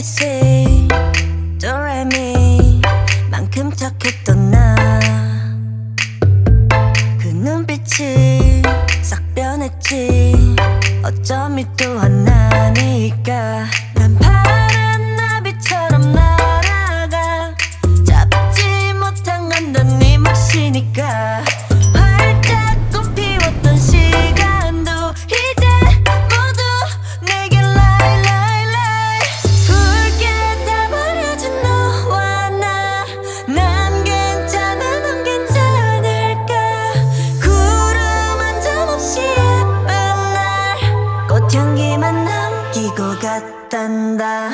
ABC 도레미 만큼 착했던 나 그 눈빛이 싹 변했지. 어쩜 또 하나니까 난 파란 나비처럼 날아가. 잡지 못한 건 넌 네 몫이니까. 활짝 꽃피웠던 시간도 이제 모두 내게 lie lie lie. 붉게 다 버려진 너와 나. 난 괜찮아 넌 괜찮을까. 구름 한 점 없이 예쁜 날 꽃향기만 남기고 갔단다.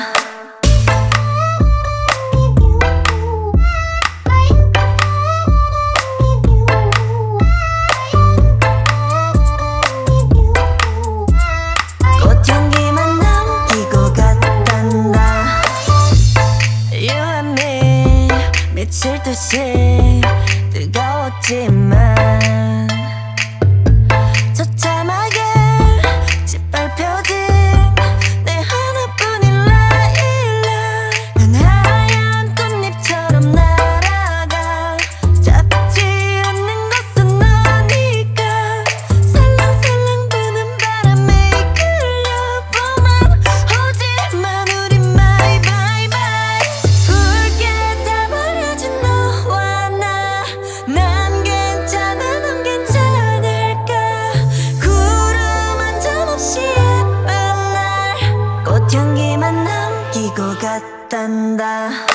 꽃향기만 남기고 갔단다. You and me 미칠 듯이 뜨거웠지만 처참하게 짓밟혀진 내 하나뿐인 라일락. 난 하얀 꽃잎처럼 날아가. 잡지 않는 것은 너니까. 살랑살랑 부는 바람에 이끌려보만 오지만 우린 bye bye bye. 붉게 다 버려진 너와 나. 난 괜찮아 넌 괜찮을까. 구름 한 점 없이 예쁜 날 꽃향기만 남기고 갔단다.